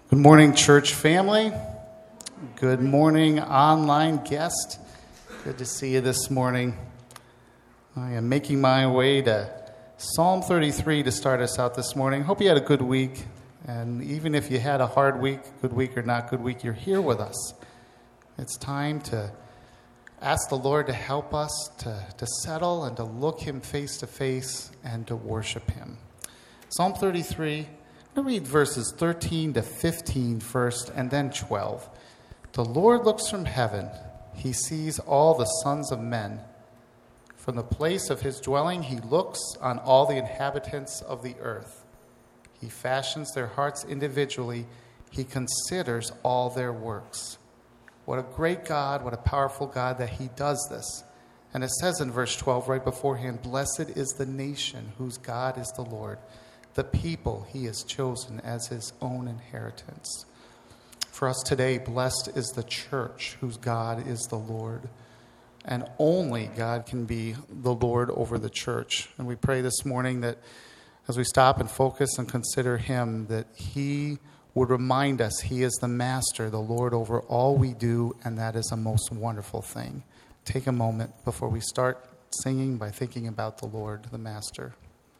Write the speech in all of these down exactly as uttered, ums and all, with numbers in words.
Good morning, church family. Good morning, online guest. Good to see you this morning. I am making my way to Psalm thirty-three to start us out this morning. Hope you had a good week. And even if you had a hard week, good week or not good week, you're here with us. It's time to ask the Lord to help us to, to settle and to look Him face to face and to worship Him. Psalm thirty-three. I'm going to read verses thirteen to fifteen first and then twelve. The Lord looks from heaven. He sees all the sons of men. From the place of his dwelling, he looks on all the inhabitants of the earth. He fashions their hearts individually. He considers all their works. What a great God, what a powerful God that he does this. And it says in verse twelve right beforehand, "Blessed is the nation whose God is the Lord, the people he has chosen as his own inheritance." For us today, blessed is the church whose God is the Lord. And only God can be the Lord over the church. And we pray this morning that as we stop and focus and consider him, that he would remind us he is the master, the Lord over all we do, and that is a most wonderful thing. Take a moment before we start singing by thinking about the Lord, the master.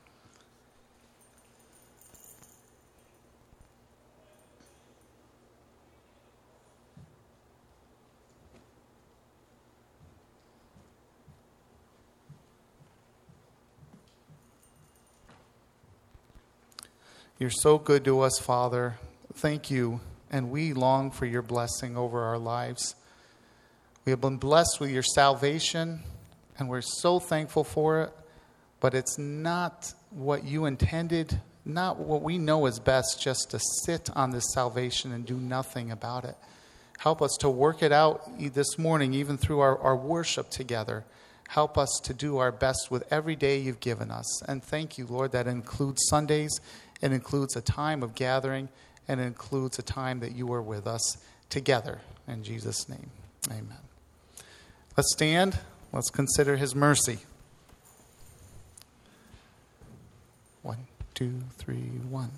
You're so good to us, Father. Thank you. And we long for your blessing over our lives. We have been blessed with your salvation, and we're so thankful for it. But it's not what you intended, not what we know is best, just to sit on this salvation and do nothing about it. Help us to work it out this morning, even through our, our worship together. Help us to do our best with every day you've given us. And thank you, Lord, that includes Sundays. It includes a time of gathering, and it includes a time that you are with us together. In Jesus' name, amen. Let's stand. Let's consider his mercy. One, two, three, one.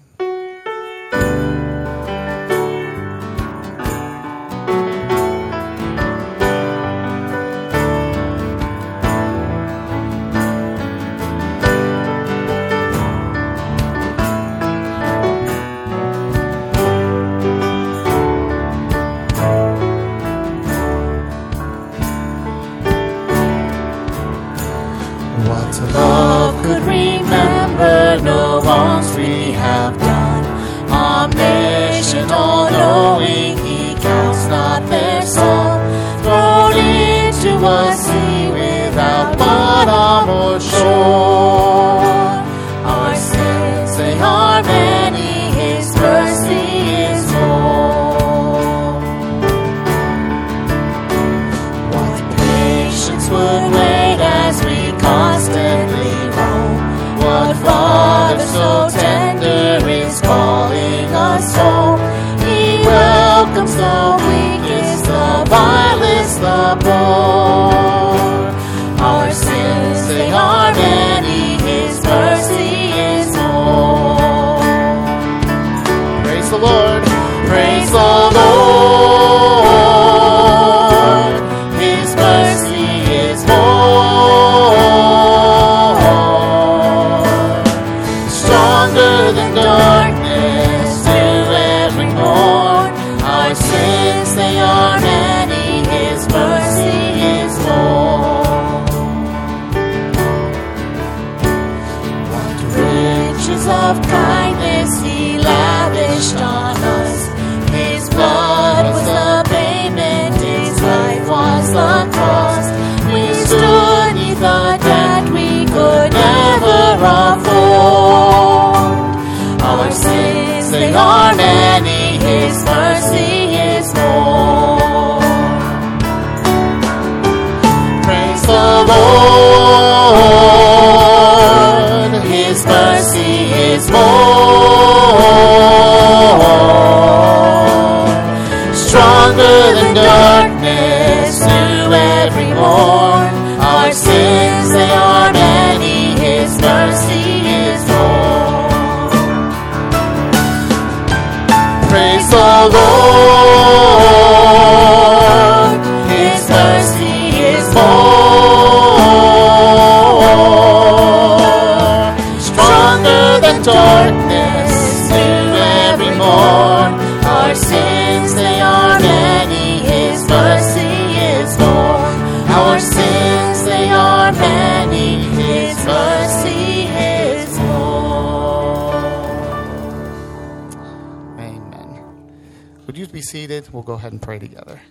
Praise Would you be seated? We'll go ahead and pray together.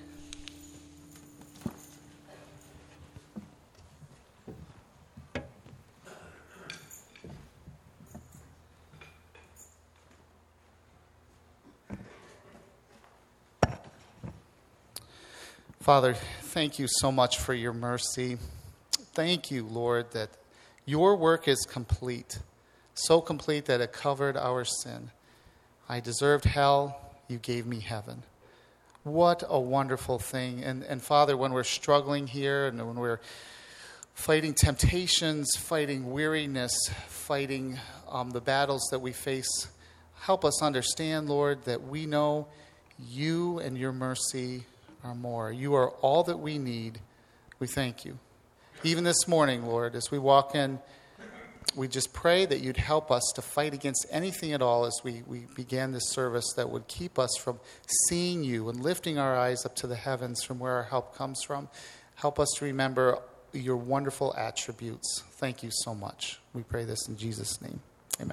Father, thank you so much for your mercy. Thank you, Lord, that your work is complete, so complete that it covered our sin. I deserved hell. You gave me heaven. What a wonderful thing. And, and Father, when we're struggling here and when we're fighting temptations, fighting weariness, fighting um, the battles that we face, help us understand, Lord, that we know you and your mercy are more. You are all that we need. We thank you. Even this morning, Lord, as we walk in, we just pray that you'd help us to fight against anything at all as we, we began this service that would keep us from seeing you and lifting our eyes up to the heavens from where our help comes from. Help us to remember your wonderful attributes. Thank you so much. We pray this in Jesus' name. Amen.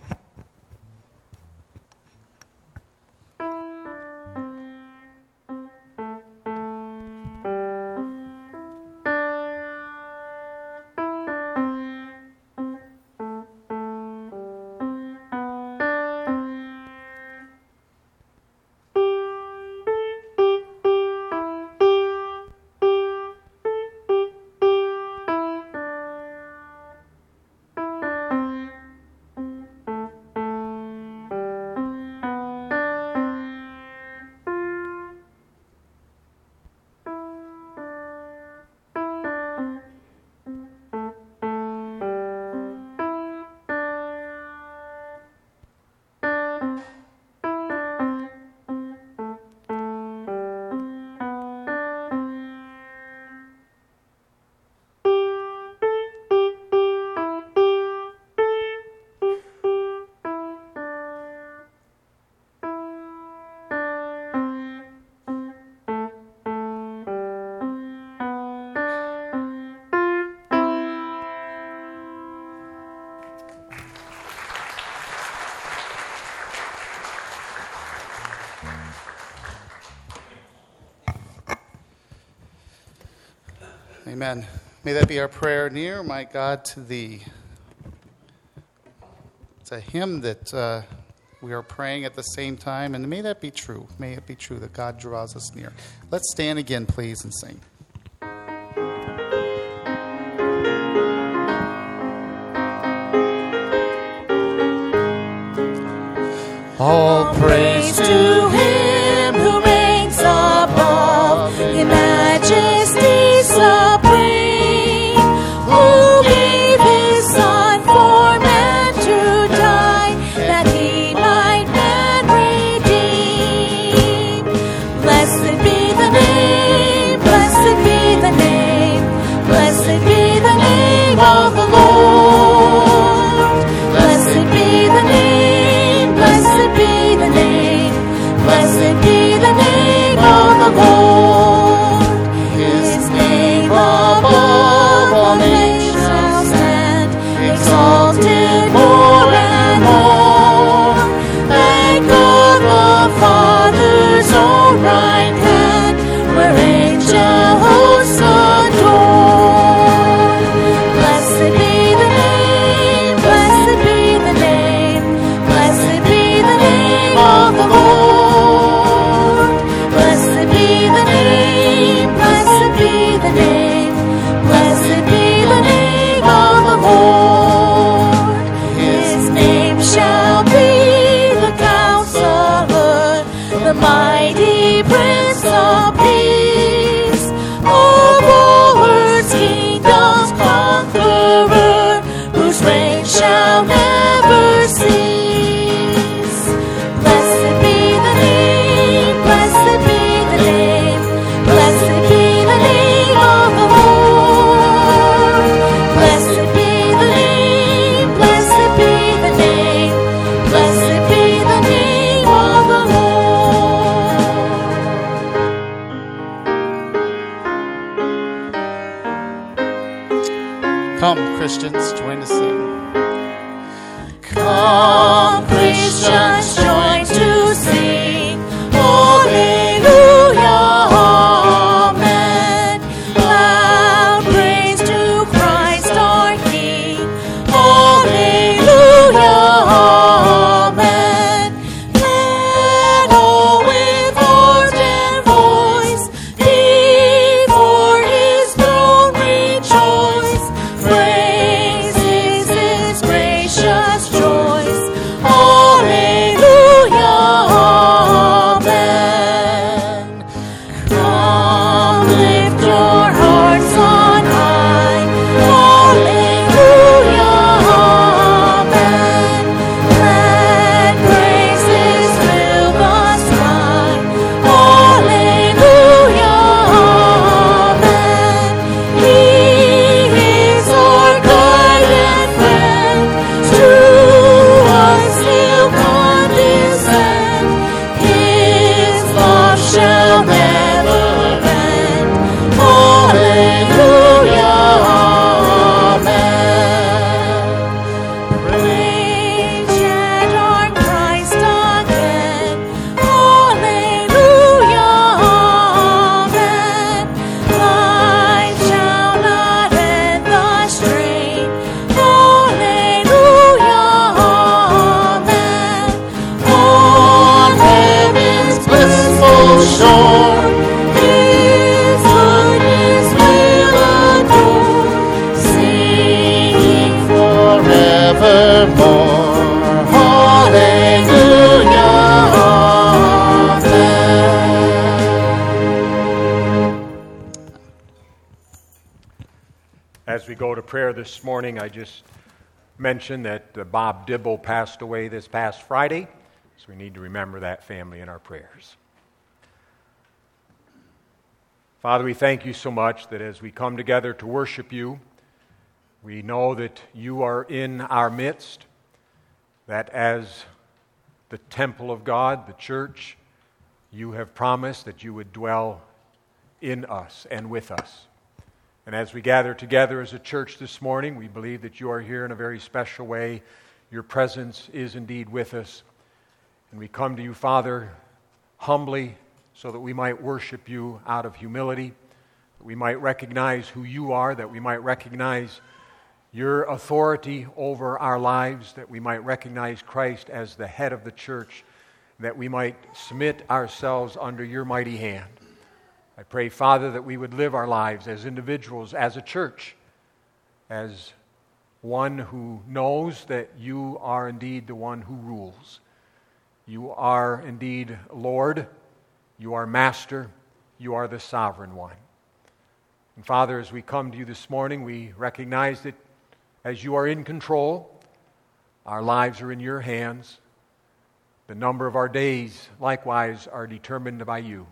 Amen. May that be our prayer. Near, my God, to thee. It's a hymn that uh, we are praying at the same time, and may that be true. May it be true that God draws us near. Let's stand again, please, and sing. All praise to him who reigns above in majesty supreme, who gave his son for man to die, that he might man redeem. Blessed be the name, blessed be the name, blessed be the name of the Lord. Blessed be the name, blessed be the name, prayer this morning, I just mentioned that uh, Bob Dibble passed away this past Friday, so we need to remember that family in our prayers. Father, we thank you so much that as we come together to worship you, we know that you are in our midst, that as the temple of God, the church, you have promised that you would dwell in us and with us. And as we gather together as a church this morning, we believe that you are here in a very special way. Your presence is indeed with us. And we come to you, Father, humbly, so that we might worship you out of humility, that we might recognize who you are, that we might recognize your authority over our lives, that we might recognize Christ as the head of the church, that we might submit ourselves under your mighty hand. I pray, Father, that we would live our lives as individuals, as a church, as one who knows that you are indeed the one who rules. You are indeed Lord. You are Master. You are the Sovereign One. And Father, as we come to you this morning, we recognize that as you are in control, our lives are in your hands. The number of our days, likewise, are determined by you.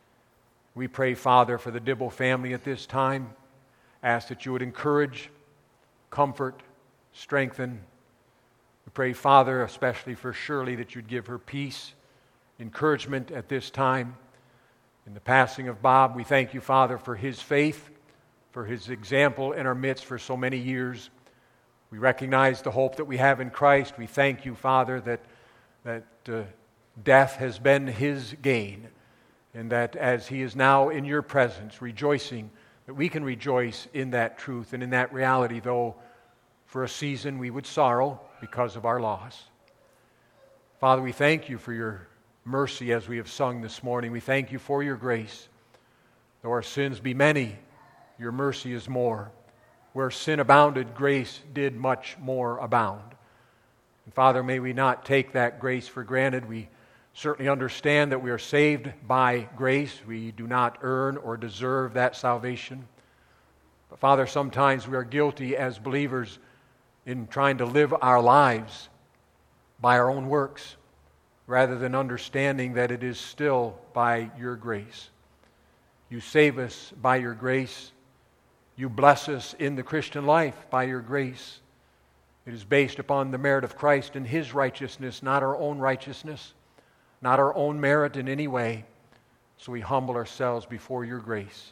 We pray, Father, for the Dibble family at this time. Ask that you would encourage, comfort, strengthen. We pray, Father, especially for Shirley, that you'd give her peace, encouragement at this time. In the passing of Bob, we thank you, Father, for his faith, for his example in our midst for so many years. We recognize the hope that we have in Christ. We thank you, Father, that, that uh, death has been his gain, and that as he is now in your presence, rejoicing, that we can rejoice in that truth and in that reality, though for a season we would sorrow because of our loss. Father, we thank you for your mercy as we have sung this morning. We thank you for your grace. Though our sins be many, your mercy is more. Where sin abounded, grace did much more abound. And Father, may we not take that grace for granted. We certainly understand that we are saved by grace. We do not earn or deserve that salvation. But Father, sometimes we are guilty as believers in trying to live our lives by our own works, rather than understanding that it is still by your grace. You save us by your grace. You bless us in the Christian life by your grace. It is based upon the merit of Christ and his righteousness, not our own righteousness, not our own merit in any way. So we humble ourselves before your grace.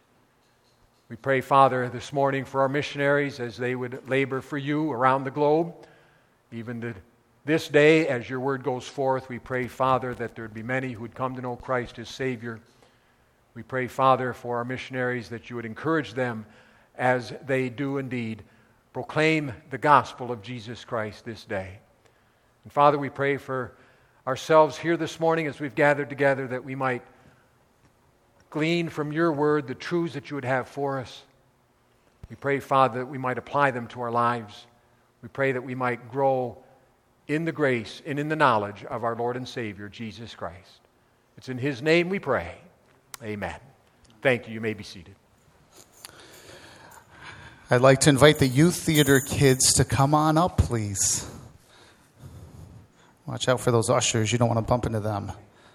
We pray, Father, this morning for our missionaries as they would labor for you around the globe. Even to this day, as your word goes forth, we pray, Father, that there would be many who would come to know Christ as Savior. We pray, Father, for our missionaries that you would encourage them as they do indeed proclaim the gospel of Jesus Christ this day. And Father, we pray for ourselves here this morning as we've gathered together, that we might glean from your word the truths that you would have for us. We pray, Father, that we might apply them to our lives. We pray that we might grow in the grace and in the knowledge of our Lord and Savior, Jesus Christ. It's in his name we pray. Amen. Thank you. You may be seated. I'd like to invite the youth theater kids to come on up, please. Watch out for those ushers. You don't want to bump into them.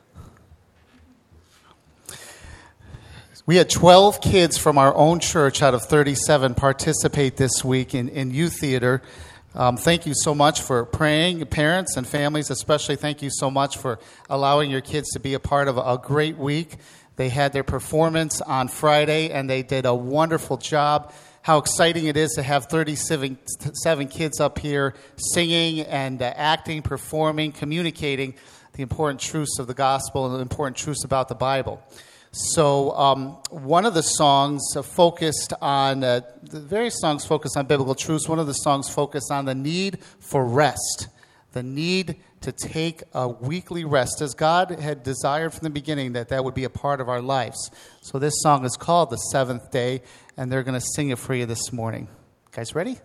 We had twelve kids from our own church out of thirty-seven participate this week in, in youth theater. Um, thank you so much for praying, parents and families especially. Thank you so much for allowing your kids to be a part of a, a great week. They had their performance on Friday, and they did a wonderful job. How exciting it is to have thirty-seven seven kids up here singing and uh, acting, performing, communicating the important truths of the gospel and the important truths about the Bible. So um, one of the songs focused on, uh, the various songs focused on biblical truths. One of the songs focused on the need for rest, the need to take a weekly rest, as God had desired from the beginning that that would be a part of our lives. So this song is called The Seventh Day, and they're going to sing it for you this morning. Guys ready?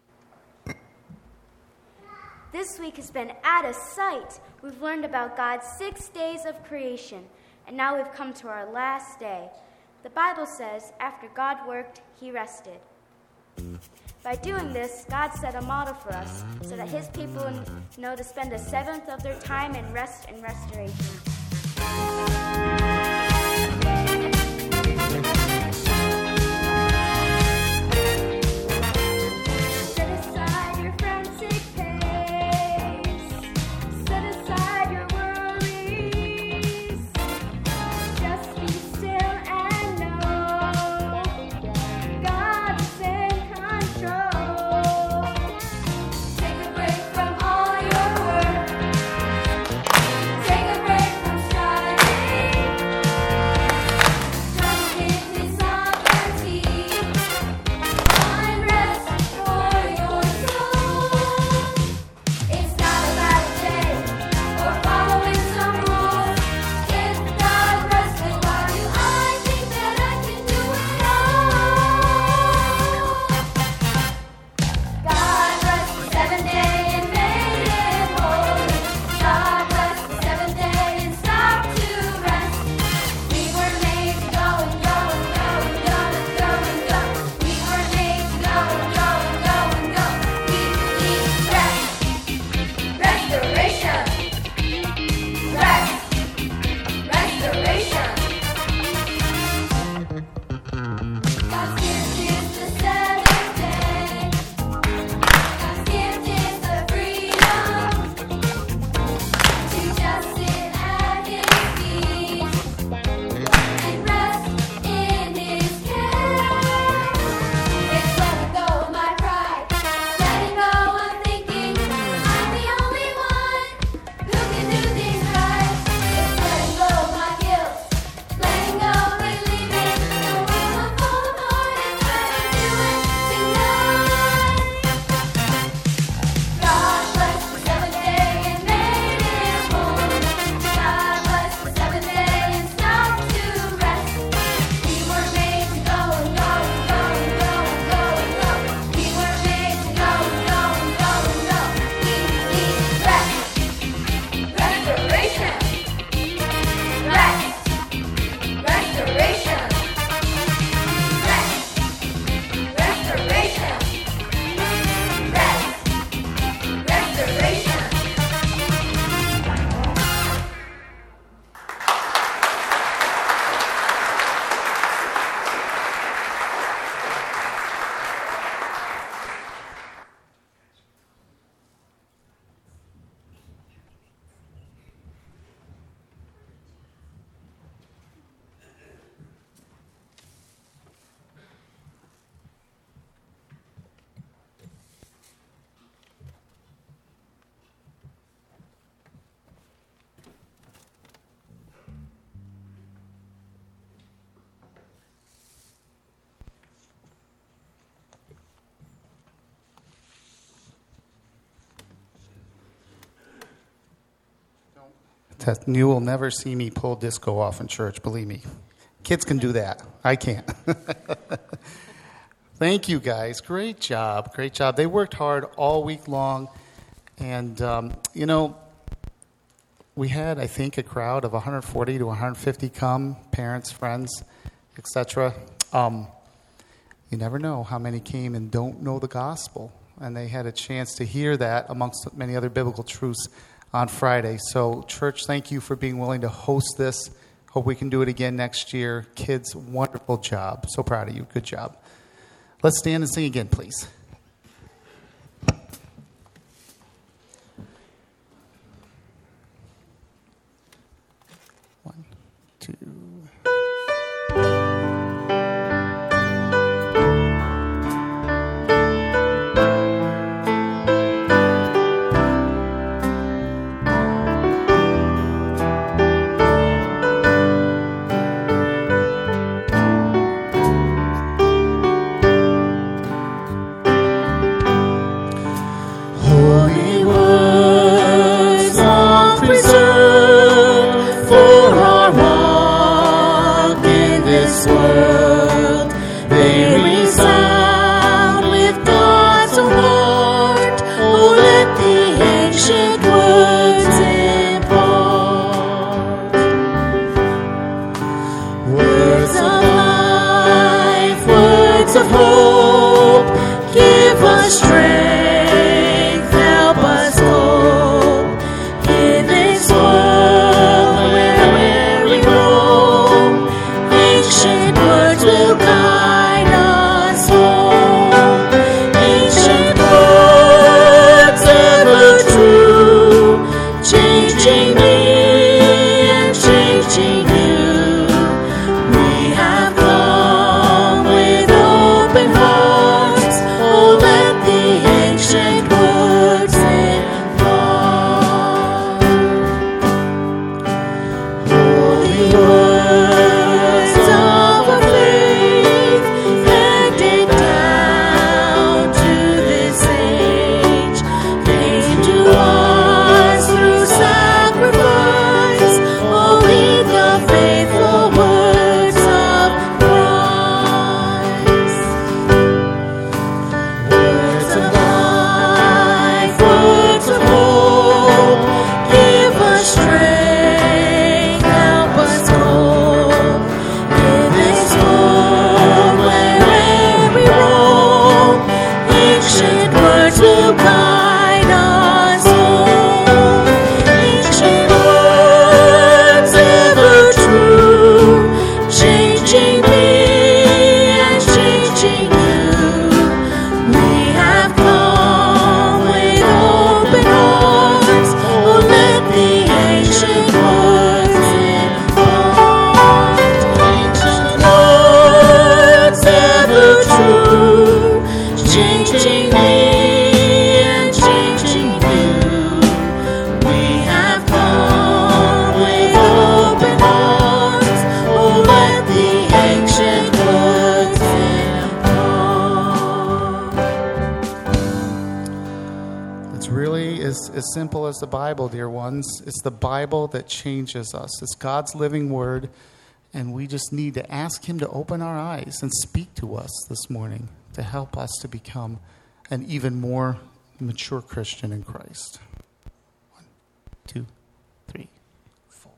This week has been out of sight. We've learned about God's six days of creation, and now we've come to our last day. The Bible says, after God worked, he rested. By doing this, God set a model for us so that his people know to spend a seventh of their time in rest and restoration. Set aside your frantic pace. Set aside your worries. Just be still and know God is in control. Take a break from all your work. Take a break from striving. Trust in his sovereignty. Find rest for your soul. It's not about a day or following some rules. If God rested, why do I think that I can do it all? God blessed the seventh day and made it holy. God blessed the seventh day and stopped to rest. We were made to go and go and go and go and go and go. We were made to go and go and go and go. We need rest, restoration, rest, restoration. God's gift is the seventh day. God's gift is the freedom to just sit at his feet and rest in his care. It's letting go of my pride, letting go of thinking I'm the only one who can do things right. It's letting go of my guilt, letting go, believing the world will fall apart if I don't do it tonight. God bless the seventh day and made it holy. God bless the seventh day and stopped to rest. We were made to go and go and go and go and go and go. We were made to go and go and go and go. We need rest, restoration, rest, restoration, rest, restoration, rest, restoration. That- You will never see me pull disco off in church, believe me. Kids can do that. I can't. Thank you, guys. Great job. Great job. They worked hard all week long. And, um, you know, we had, I think, a crowd of one hundred forty to one hundred fifty come, parents, friends, et cetera. Um, you never know how many came and don't know the gospel. And they had a chance to hear that amongst many other biblical truths on Friday. So, church, thank you for being willing to host this. Hope we can do it again next year. Kids, wonderful job. So proud of you. Good job. Let's stand and sing again, please. One, two. changing me and changing you. We have come with open hearts. Oh, let the ancient words impart. Holy words of our faith, handed down to this age, came to us through sacrifice. Oh, lead the faithful words of Christ. Words of life, words of hope, give us strength, help us cope. In this world wherever we roam, ancient words will guide us home. Ancient words ever true, changing me and changing you. We have come with open hearts. Oh, let the ancient words impart. Ancient words ever true, changing me and changing you. We have come with open hearts. Oh, let the ancient words impart. It's really as, as simple as the Bible, dear ones. It's the Bible that changes us. It's God's living word, and we just need to ask Him to open our eyes and speak to us this morning to help us to become an even more mature Christian in Christ. One, two, three, four.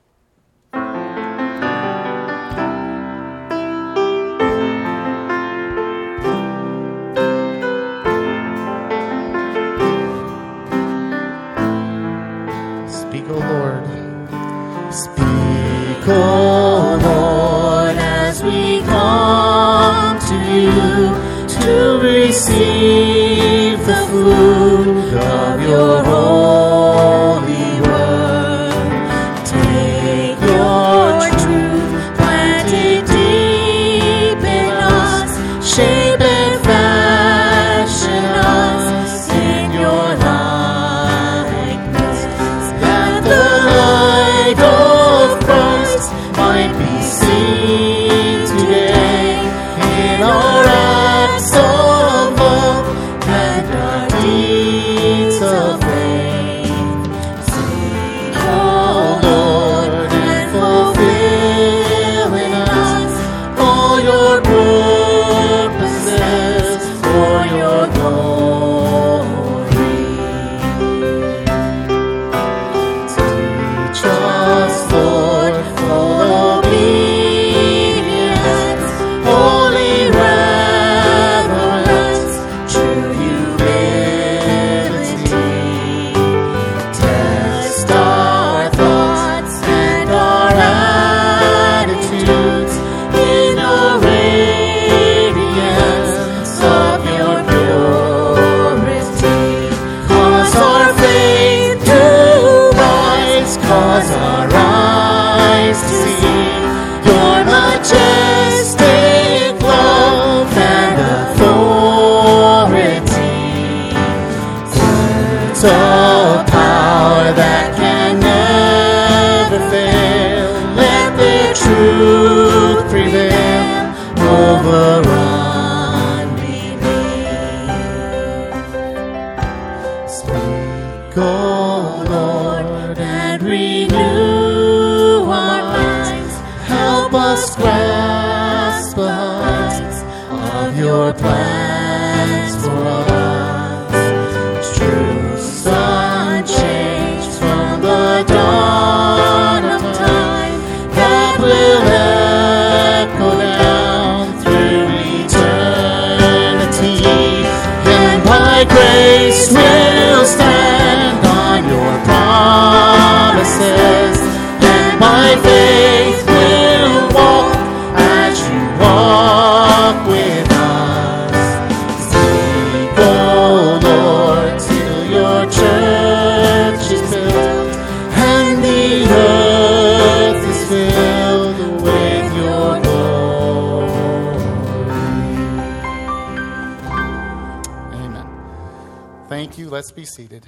Speak, O Lord. Speak, O Lord, as we come to you to receive the food of your holy word. Take your truth, plant it deep in us, shape and fashion us in your likeness, that the light of Christ might be seen today in our acts of love and our deeds of faith. Sing, O Lord, and fulfill in us all your purposes for your glory. Teach us, Lord, full obedience, holy reverence, true humility. Test our thoughts and our attitudes in the radiance of your purity. Cause our faith to rise, cause our eyes to see your majestic love and authority. Words of power that can never fail, let their truth prevail over unbelief. Speak, O Lord, and renew our minds. Help us grasp the heights of your plans for us. Truths unchanged from the dawn of time that will echo down through eternity. And by grace we'll stand on your promises, and by faith we'll walk as you walk with us. you. Let's be seated.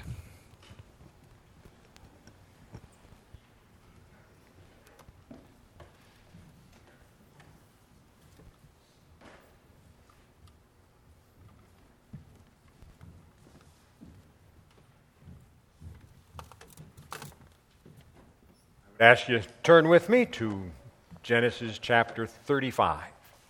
I ask you to turn with me to Genesis chapter thirty-five.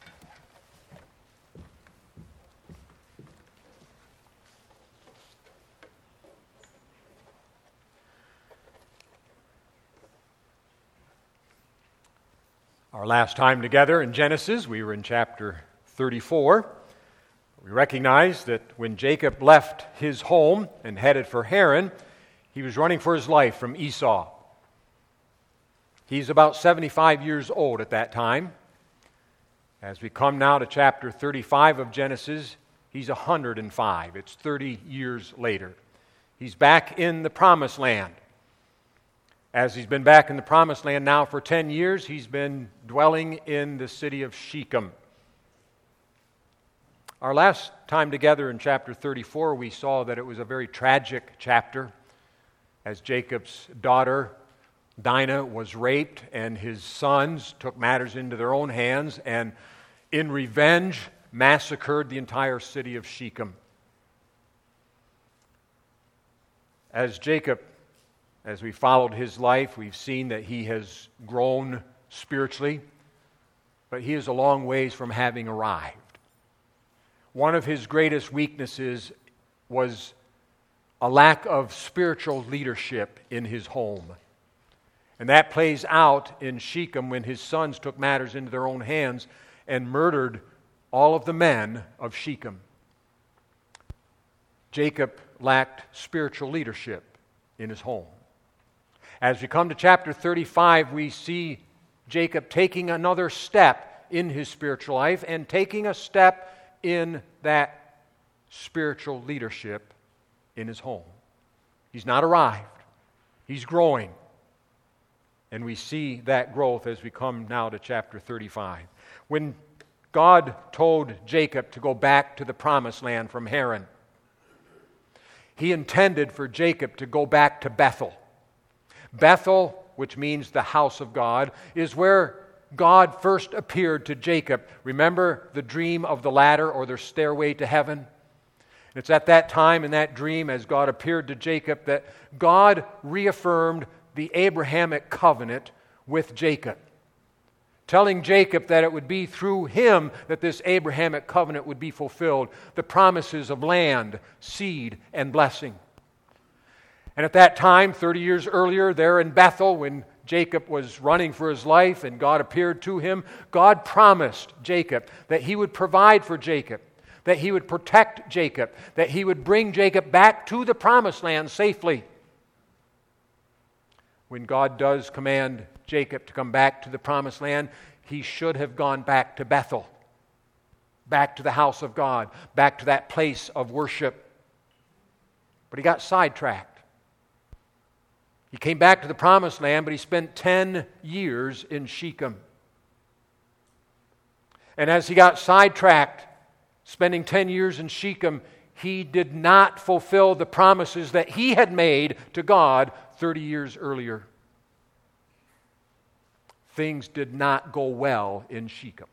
Our last time together in Genesis, we were in chapter thirty-four. We recognize that when Jacob left his home and headed for Haran, he was running for his life from Esau. He's about seventy-five years old at that time. As we come now to chapter thirty-five of Genesis, he's one hundred five. It's thirty years later. He's back in the Promised Land. As he's been back in the Promised Land now for ten years, he's been dwelling in the city of Shechem. Our last time together in chapter thirty-four, we saw that it was a very tragic chapter as Jacob's daughter Dinah was raped, and his sons took matters into their own hands and, in revenge, massacred the entire city of Shechem. As Jacob, as we followed his life, we've seen that he has grown spiritually, but he is a long ways from having arrived. One of his greatest weaknesses was a lack of spiritual leadership in his home. And that plays out in Shechem when his sons took matters into their own hands and murdered all of the men of Shechem. Jacob lacked spiritual leadership in his home. As we come to chapter thirty-five, we see Jacob taking another step in his spiritual life and taking a step in that spiritual leadership in his home. He's not arrived. He's growing. And we see that growth as we come now to chapter thirty-five. When God told Jacob to go back to the Promised Land from Haran, He intended for Jacob to go back to Bethel. Bethel, which means the house of God, is where God first appeared to Jacob. Remember the dream of the ladder or the stairway to heaven? It's at that time in that dream as God appeared to Jacob that God reaffirmed the Abrahamic covenant with Jacob, telling Jacob that it would be through him that this Abrahamic covenant would be fulfilled, the promises of land, seed, and blessing. And at that time, thirty years earlier, there in Bethel, when Jacob was running for his life and God appeared to him, God promised Jacob that He would provide for Jacob, that He would protect Jacob, that He would bring Jacob back to the Promised Land safely. When God does command Jacob to come back to the Promised Land, he should have gone back to Bethel, back to the house of God, back to that place of worship. But he got sidetracked. He came back to the Promised Land, but he spent ten years in Shechem. And as he got sidetracked, spending ten years in Shechem, he did not fulfill the promises that he had made to God thirty years earlier. Things did not go well in Shechem.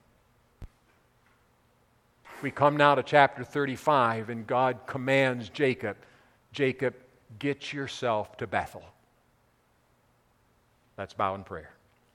We come now to chapter thirty-five, and God commands Jacob, Jacob, get yourself to Bethel. Let's bow in prayer.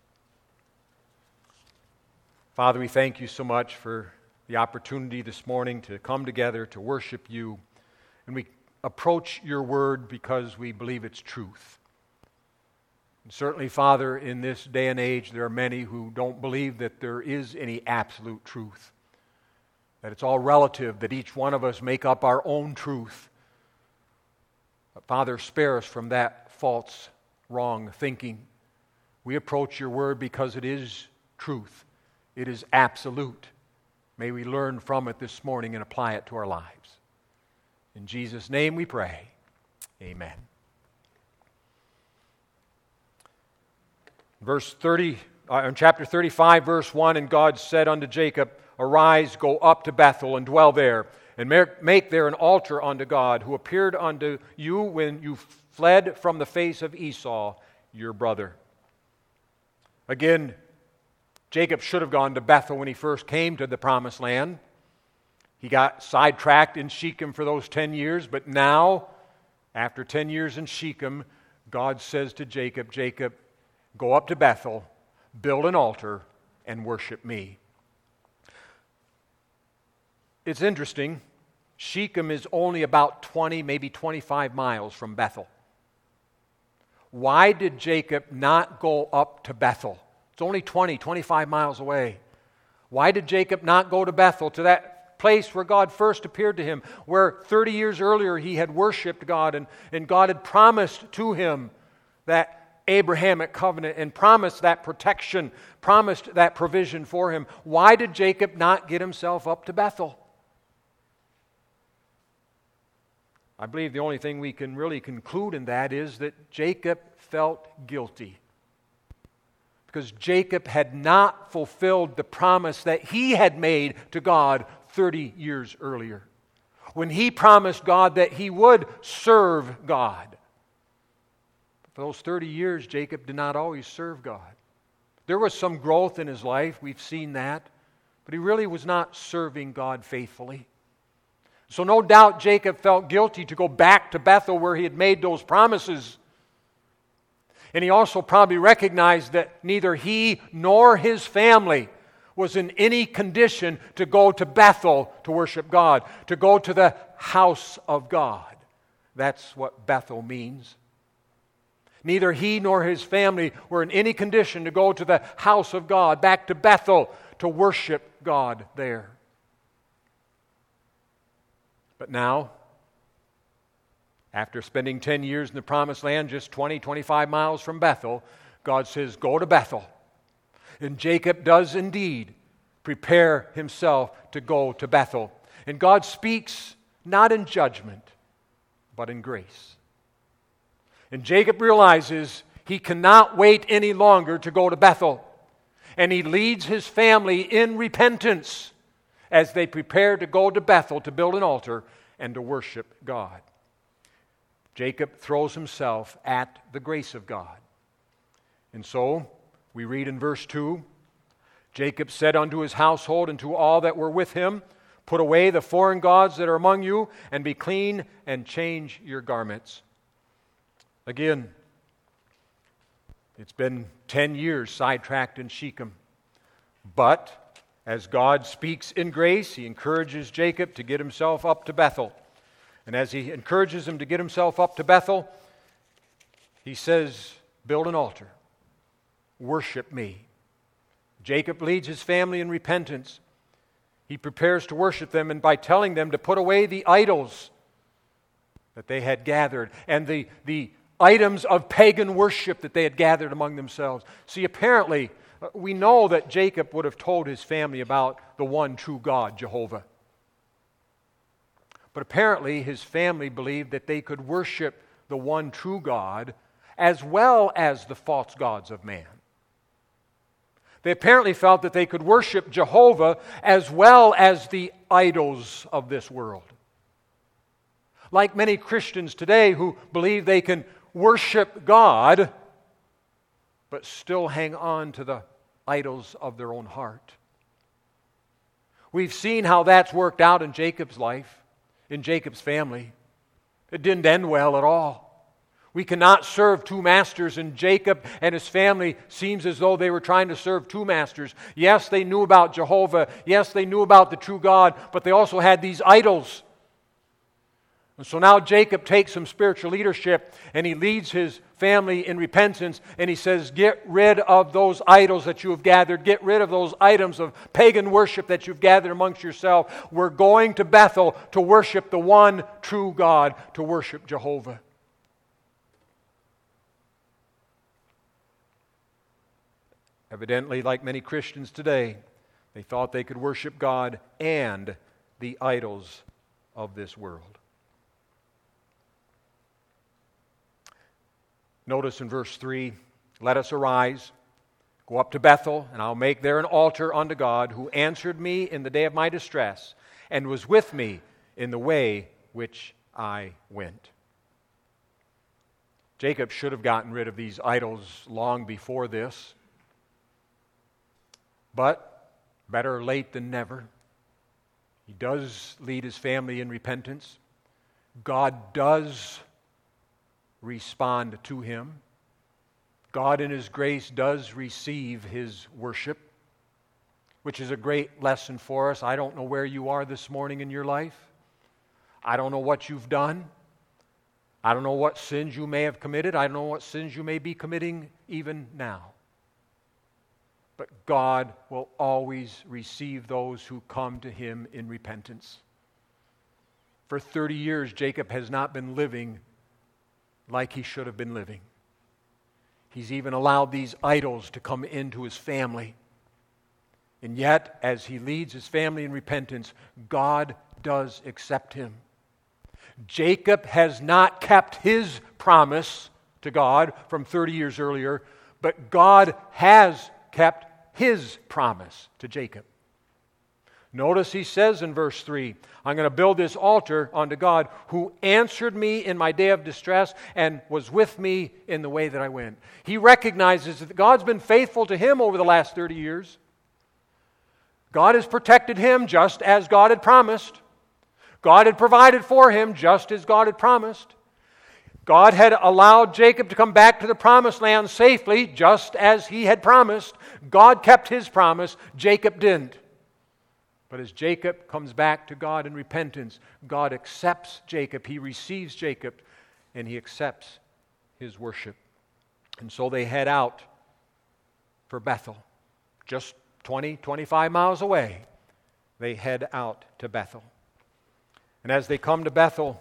Father, we thank you so much for the opportunity this morning to come together to worship you. And we approach your word because we believe it's truth. And certainly, Father, in this day and age, there are many who don't believe that there is any absolute truth, that it's all relative, that each one of us make up our own truth. But Father, spare us from that false, wrong thinking. We approach your word because it is truth. It is absolute. May we learn from it this morning and apply it to our lives. In Jesus' name we pray. Amen. Verse thirty, uh, in chapter thirty-five, verse one, and God said unto Jacob, arise, go up to Bethel, and dwell there, and make there an altar unto God, who appeared unto you when you fled from the face of Esau, your brother. Again, Jacob should have gone to Bethel when he first came to the Promised Land. He got sidetracked in Shechem for those ten years, but now, after ten years in Shechem, God says to Jacob, Jacob, go up to Bethel, build an altar, and worship me. It's interesting. Shechem is only about twenty, maybe twenty-five miles from Bethel. Why did Jacob not go up to Bethel? It's only twenty, twenty-five miles away. Why did Jacob not go to Bethel, to that place where God first appeared to him, where thirty years earlier he had worshiped God, and, and God had promised to him that Abrahamic covenant and promised that protection, promised that provision for him? Why did Jacob not get himself up to Bethel? I believe the only thing we can really conclude in that is that Jacob felt guilty, because Jacob had not fulfilled the promise that he had made to God thirty years earlier, when he promised God that he would serve God. For those thirty years, Jacob did not always serve God. There was some growth in his life, we've seen that, but he really was not serving God faithfully. So no doubt Jacob felt guilty to go back to Bethel where he had made those promises. And he also probably recognized that neither he nor his family was in any condition to go to Bethel to worship God, to go to the house of God. That's what Bethel means. Neither he nor his family were in any condition to go to the house of God, back to Bethel, to worship God there. But now, after spending ten years in the Promised Land, just twenty, twenty-five miles from Bethel, God says, go to Bethel. And Jacob does indeed prepare himself to go to Bethel. And God speaks not in judgment, but in grace. And Jacob realizes he cannot wait any longer to go to Bethel. And he leads his family in repentance as they prepare to go to Bethel to build an altar and to worship God. Jacob throws himself at the grace of God. And so, we read in verse two, Jacob said unto his household and to all that were with him, put away the foreign gods that are among you, and be clean, and change your garments. Again, it's been ten years sidetracked in Shechem. But as God speaks in grace, he encourages Jacob to get himself up to Bethel. And as he encourages him to get himself up to Bethel, he says, build an altar. Worship me. Jacob leads his family in repentance. He prepares to worship them, and by telling them to put away the idols that they had gathered and the, the items of pagan worship that they had gathered among themselves. See, apparently, we know that Jacob would have told his family about the one true God, Jehovah. But apparently his family believed that they could worship the one true God as well as the false gods of man. They apparently felt that they could worship Jehovah as well as the idols of this world. Like many Christians today who believe they can worship God but still hang on to the idols of their own heart. We've seen how that's worked out in Jacob's life, in Jacob's family. It didn't end well at all. We cannot serve two masters, and Jacob and his family seems as though they were trying to serve two masters. Yes, they knew about Jehovah. Yes, they knew about the true God, but they also had these idols. And so now Jacob takes some spiritual leadership, and he leads his family in repentance, and he says, get rid of those idols that you have gathered. Get rid of those items of pagan worship that you've gathered amongst yourself. We're going to Bethel to worship the one true God, to worship Jehovah. Evidently, like many Christians today, they thought they could worship God and the idols of this world. Notice in verse three, let us arise, go up to Bethel, and I'll make there an altar unto God, who answered me in the day of my distress, and was with me in the way which I went. Jacob should have gotten rid of these idols long before this. But better late than never. He does lead his family in repentance. God does respond to him. God in His grace does receive his worship, which is a great lesson for us. I don't know where you are this morning in your life. I don't know what you've done. I don't know what sins you may have committed. I don't know what sins you may be committing even now. But God will always receive those who come to Him in repentance. For thirty years, Jacob has not been living like he should have been living. He's even allowed these idols to come into his family. And yet, as he leads his family in repentance, God does accept him. Jacob has not kept his promise to God from thirty years earlier, but God has kept His promise to Jacob. Notice he says in verse three, I'm going to build this altar unto God who answered me in my day of distress and was with me in the way that I went. He recognizes that God's been faithful to him over the last thirty years. God has protected him just as God had promised. God had provided for him just as God had promised. God had allowed Jacob to come back to the promised land safely just as he had promised. God kept His promise. Jacob didn't. But as Jacob comes back to God in repentance, God accepts Jacob. He receives Jacob and He accepts his worship. And so they head out for Bethel. Just twenty, twenty-five miles away, they head out to Bethel. And as they come to Bethel,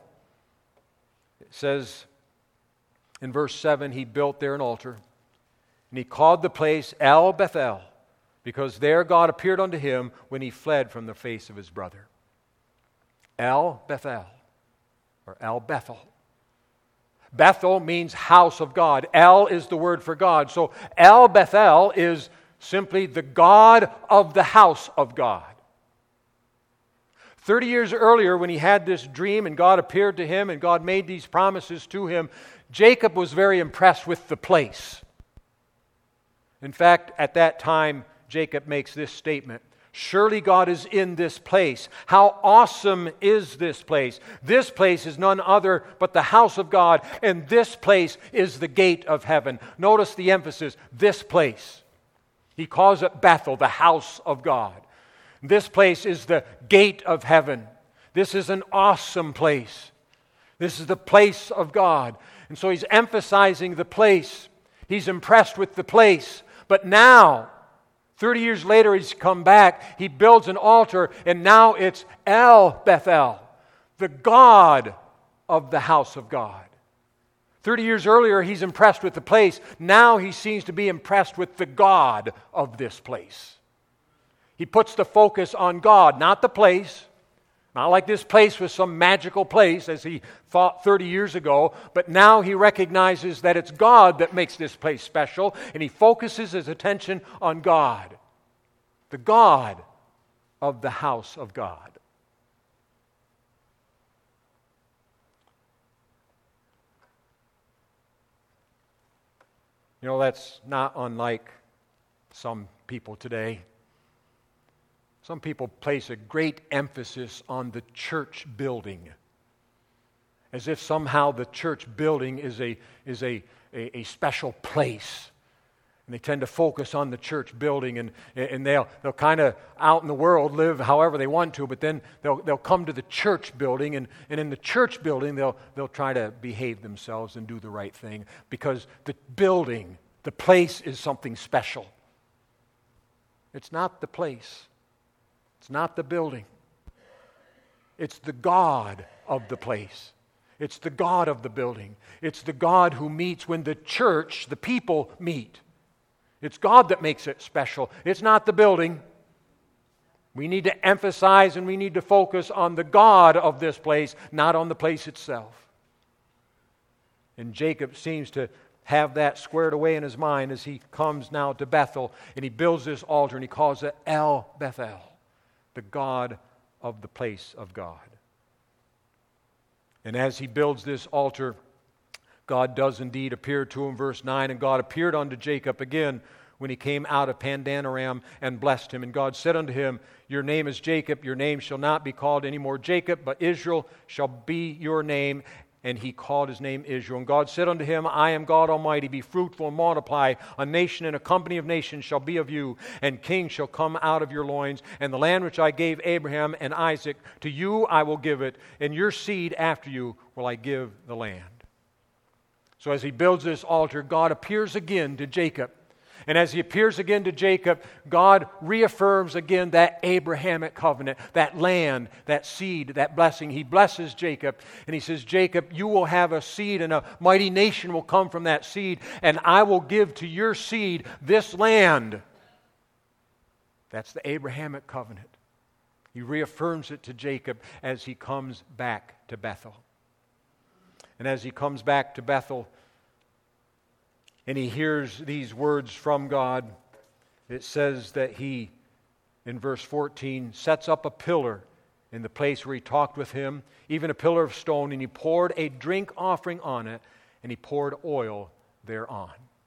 it says in verse seven, he built there an altar, and he called the place El Bethel, because there God appeared unto him when he fled from the face of his brother. El Bethel, or El Bethel. Bethel means house of God. El is the word for God. So El Bethel is simply the God of the house of God. Thirty years earlier, when he had this dream and God appeared to him and God made these promises to him, Jacob was very impressed with the place. In fact, at that time, Jacob makes this statement, surely God is in this place. How awesome is this place? This place is none other but the house of God, and this place is the gate of heaven. Notice the emphasis, this place. He calls it Bethel, the house of God. This place is the gate of heaven. This is an awesome place. This is the place of God. And so he's emphasizing the place. He's impressed with the place. But now, thirty years later, he's come back. He builds an altar, and now it's El Bethel, the God of the house of God. Thirty years earlier, he's impressed with the place. Now he seems to be impressed with the God of this place. He puts the focus on God, not the place. Not like this place was some magical place, as he thought thirty years ago, but now he recognizes that it's God that makes this place special, and he focuses his attention on God, the God of the house of God. You know, that's not unlike some people today. Some people place a great emphasis on the church building, as if somehow the church building is a is a, a, a special place. And they tend to focus on the church building, and, and they'll they'll kind of out in the world live however they want to, but then they'll they'll come to the church building, and, and in the church building they'll they'll try to behave themselves and do the right thing, because the building, the place is something special. It's not the place. It's not the building. It's the God of the place. It's the God of the building. It's the God who meets when the church, the people, meet. It's God that makes it special. It's not the building. We need to emphasize and we need to focus on the God of this place, not on the place itself. And Jacob seems to have that squared away in his mind as he comes now to Bethel, and he builds this altar and he calls it El Bethel, the God of the place of God. And as he builds this altar, God does indeed appear to him. Verse nine, and God appeared unto Jacob again when he came out of Pandan Aram and blessed him. And God said unto him, your name is Jacob, your name shall not be called any more Jacob, but Israel shall be your name. And he called his name Israel. And God said unto him, I am God Almighty, be fruitful and multiply. A nation and a company of nations shall be of you, and kings shall come out of your loins. And the land which I gave Abraham and Isaac, to you I will give it, and your seed after you will I give the land. So as he builds this altar, God appears again to Jacob. And as he appears again to Jacob, God reaffirms again that Abrahamic covenant, that land, that seed, that blessing. He blesses Jacob, and he says, Jacob, you will have a seed, and a mighty nation will come from that seed, and I will give to your seed this land. That's the Abrahamic covenant. He reaffirms it to Jacob as he comes back to Bethel. And as he comes back to Bethel, and he hears these words from God, it says that he, in verse fourteen, sets up a pillar in the place where he talked with him, even a pillar of stone, and he poured a drink offering on it, and he poured oil thereon.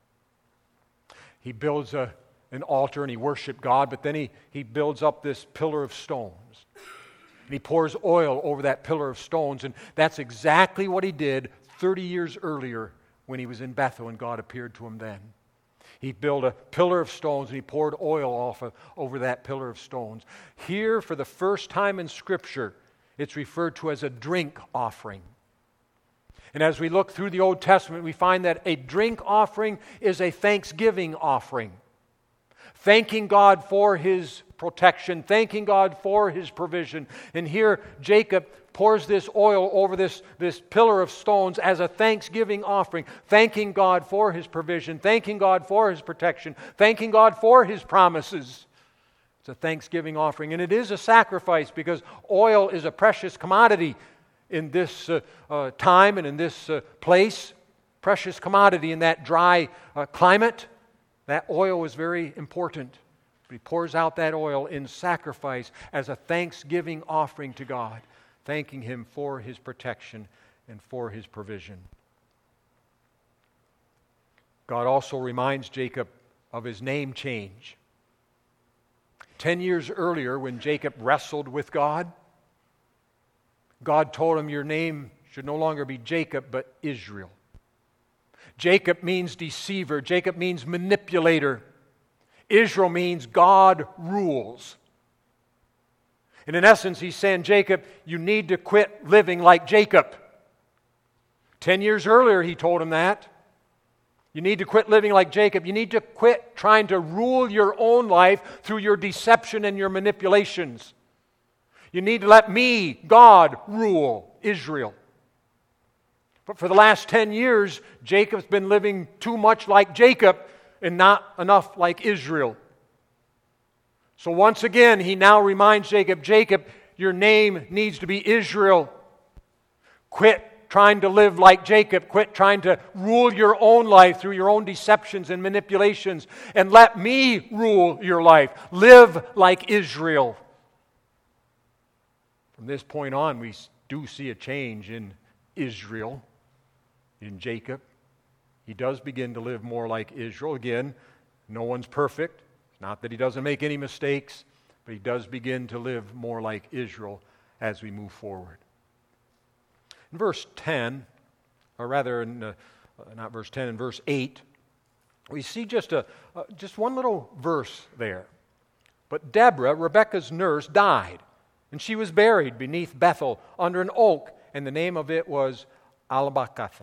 He builds a, an altar and he worshiped God, but then he, he builds up this pillar of stones. And he pours oil over that pillar of stones, and that's exactly what he did thirty years earlier when he was in Bethel and God appeared to him then. He built a pillar of stones and he poured oil off of, over that pillar of stones. Here, for the first time in Scripture, it's referred to as a drink offering. And as we look through the Old Testament, we find that a drink offering is a thanksgiving offering. Thanking God for His protection, thanking God for His provision. And here, Jacob pours this oil over this, this pillar of stones as a thanksgiving offering, thanking God for His provision, thanking God for His protection, thanking God for His promises. It's a thanksgiving offering, and it is a sacrifice because oil is a precious commodity in this uh, uh, time and in this uh, place. Precious commodity in that dry uh, climate. That oil is very important. But he pours out that oil in sacrifice as a thanksgiving offering to God, thanking Him for His protection and for His provision. God also reminds Jacob of his name change. Ten years earlier, when Jacob wrestled with God, God told him, your name should no longer be Jacob, but Israel. Jacob means deceiver. Jacob means manipulator. Israel means God rules. And in essence, he's saying, Jacob, you need to quit living like Jacob. Ten years earlier, he told him that. You need to quit living like Jacob. You need to quit trying to rule your own life through your deception and your manipulations. You need to let me, God, rule Israel. But for the last ten years, Jacob's been living too much like Jacob and not enough like Israel. So once again, he now reminds Jacob, Jacob, your name needs to be Israel. Quit trying to live like Jacob. Quit trying to rule your own life through your own deceptions and manipulations. And let me rule your life. Live like Israel. From this point on, we do see a change in Israel, in Jacob. He does begin to live more like Israel. Again, no one's perfect. It's not that he doesn't make any mistakes, but he does begin to live more like Israel as we move forward. In verse ten, or rather, in, uh, not verse ten, in verse eight, we see just a uh, just one little verse there. But Deborah, Rebekah's nurse, died, and she was buried beneath Bethel under an oak, and the name of it was Albakath.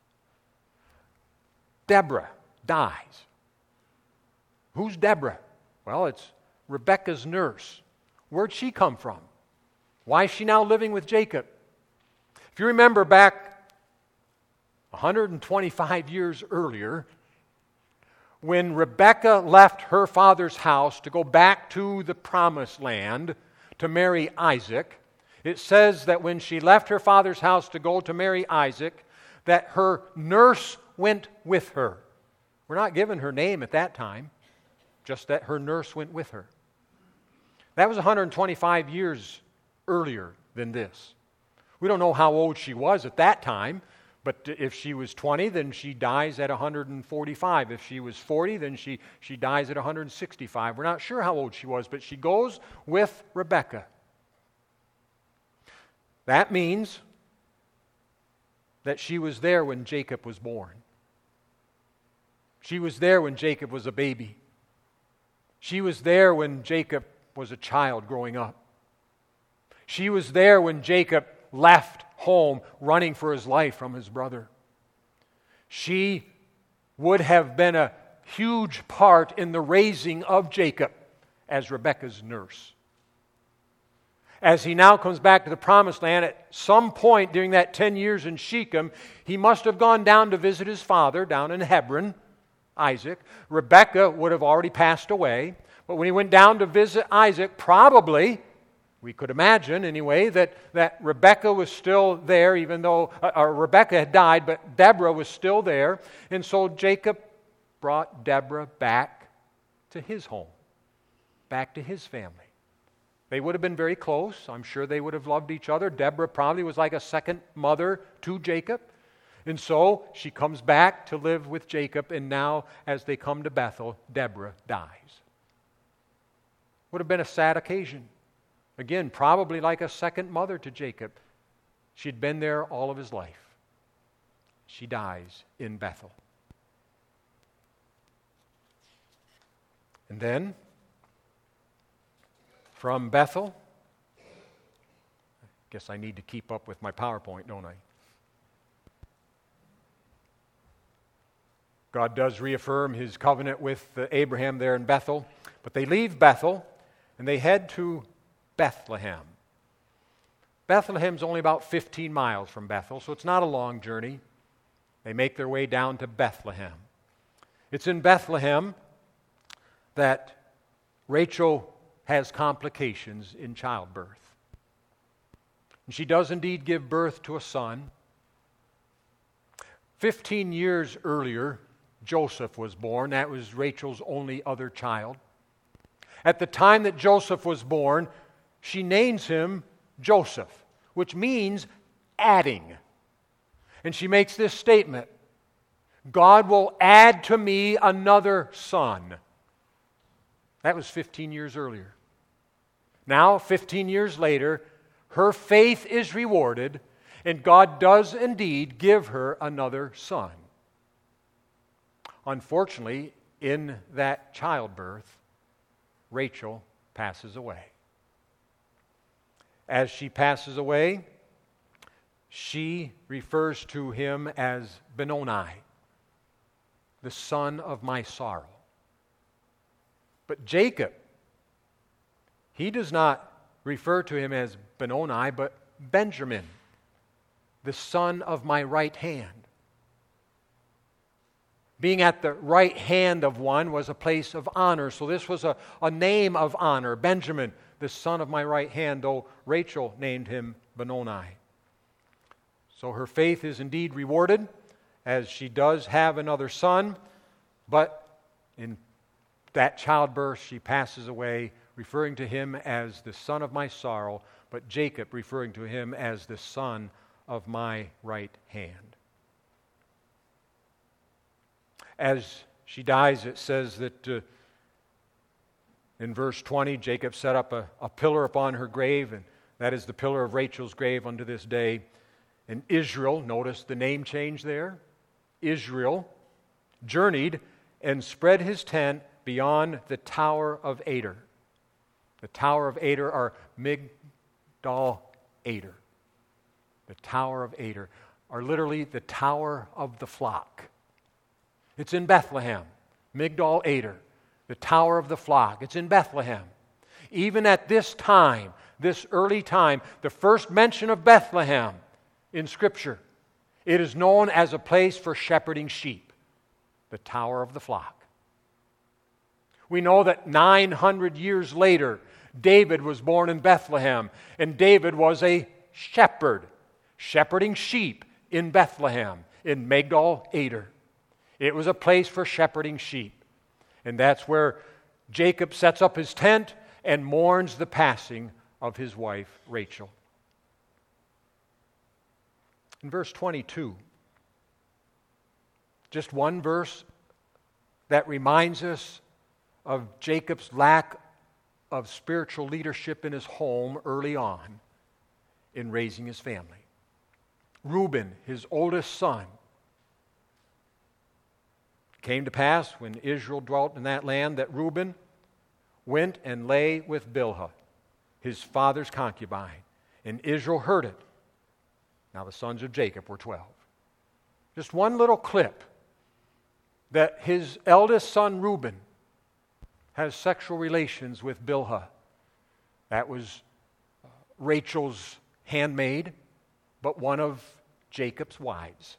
Deborah dies. Who's Deborah? Well, it's Rebekah's nurse. Where'd she come from? Why is she now living with Jacob? If you remember back one hundred twenty-five years earlier, when Rebekah left her father's house to go back to the promised land to marry Isaac, it says that when she left her father's house to go to marry Isaac, that her nurse went with her. We're not given her name at that time, just that her nurse went with her. That was one hundred twenty-five years earlier than this. We don't know how old she was at that time, but if she was twenty, then she dies at one hundred forty-five. If she was forty, then she, she dies at one hundred sixty-five. We're not sure how old she was, but she goes with Rebekah. That means that she was there when Jacob was born. She was there when Jacob was a baby. She was there when Jacob was a child growing up. She was there when Jacob left home running for his life from his brother. She would have been a huge part in the raising of Jacob as Rebekah's nurse. As he now comes back to the Promised Land, at some point during that ten years in Shechem, he must have gone down to visit his father down in Hebron, Isaac. Rebekah would have already passed away. But when he went down to visit Isaac, probably, we could imagine anyway, that, that Rebekah was still there, even though uh, uh, Rebekah had died, but Deborah was still there. And so Jacob brought Deborah back to his home, back to his family. They would have been very close. I'm sure they would have loved each other. Deborah probably was like a second mother to Jacob. And so she comes back to live with Jacob, and now as they come to Bethel, Deborah dies. Would have been a sad occasion. Again, probably like a second mother to Jacob. She'd been there all of his life. She dies in Bethel. And then, from Bethel, I guess I need to keep up with my PowerPoint, don't I? God does reaffirm His covenant with Abraham there in Bethel, but they leave Bethel and they head to Bethlehem. Bethlehem's only about fifteen miles from Bethel, so it's not a long journey. They make their way down to Bethlehem. It's in Bethlehem that Rachel has complications in childbirth. And she does indeed give birth to a son. Fifteen years earlier, Joseph was born. That was Rachel's only other child. At the time that Joseph was born, she names him Joseph, which means adding. And she makes this statement, God will add to me another son. That was fifteen years earlier. Now, fifteen years later, her faith is rewarded, and God does indeed give her another son. Unfortunately, in that childbirth, Rachel passes away. As she passes away, she refers to him as Benoni, the son of my sorrow. But Jacob, he does not refer to him as Benoni, but Benjamin, the son of my right hand. Being at the right hand of one was a place of honor, so this was a, a name of honor. Benjamin, the son of my right hand, though Rachel named him Benoni. So her faith is indeed rewarded, as she does have another son, but in that childbirth she passes away, referring to him as the son of my sorrow, but Jacob referring to him as the son of my right hand. As she dies, it says that uh, in verse twenty, Jacob set up a, a pillar upon her grave, and that is the pillar of Rachel's grave unto this day. And Israel, notice the name change there, Israel journeyed and spread his tent beyond the Tower of Ader. The Tower of Ader, or Migdal Ader. The Tower of Ader, are literally the Tower of the Flock. It's in Bethlehem, Migdal Ader, the Tower of the Flock. It's in Bethlehem. Even at this time, this early time, the first mention of Bethlehem in Scripture, it is known as a place for shepherding sheep, the Tower of the Flock. We know that nine hundred years later, David was born in Bethlehem, and David was a shepherd, shepherding sheep in Bethlehem, in Migdal Ader. It was a place for shepherding sheep. And that's where Jacob sets up his tent and mourns the passing of his wife, Rachel. In verse twenty-two, just one verse that reminds us of Jacob's lack of spiritual leadership in his home early on in raising his family. Reuben, his oldest son, came to pass when Israel dwelt in that land that Reuben went and lay with Bilhah, his father's concubine, and Israel heard it. Now the sons of Jacob were twelve. Just one little clip that his eldest son Reuben has sexual relations with Bilhah. That was Rachel's handmaid, but one of Jacob's wives.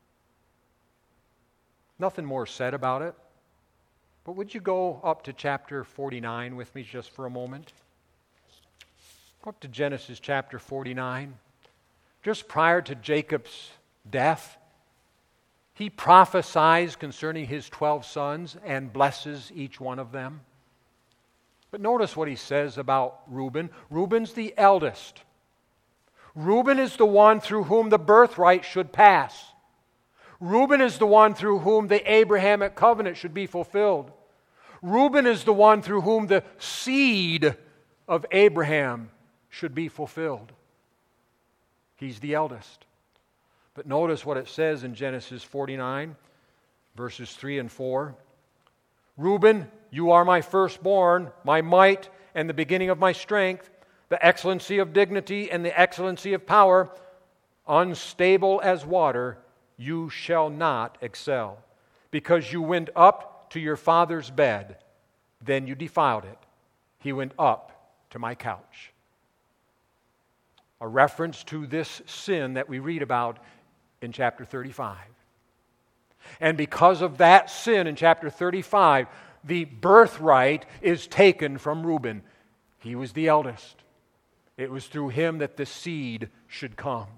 Nothing more said about it. But would you go up to chapter forty-nine with me just for a moment? Go up to Genesis chapter forty-nine. Just prior to Jacob's death, he prophesies concerning his twelve sons and blesses each one of them. But notice what he says about Reuben. Reuben's the eldest. Reuben is the one through whom the birthright should pass. Reuben is the one through whom the Abrahamic covenant should be fulfilled. Reuben is the one through whom the seed of Abraham should be fulfilled. He's the eldest. But notice what it says in Genesis forty-nine, verses three and four. Reuben, you are my firstborn, my might, and the beginning of my strength, the excellency of dignity and the excellency of power. Unstable as water, you shall not excel, because you went up to your father's bed, then you defiled it. He went up to my couch. A reference to this sin that we read about in chapter thirty-five. And because of that sin in chapter thirty-five, the birthright is taken from Reuben. He was the eldest. It was through him that the seed should come.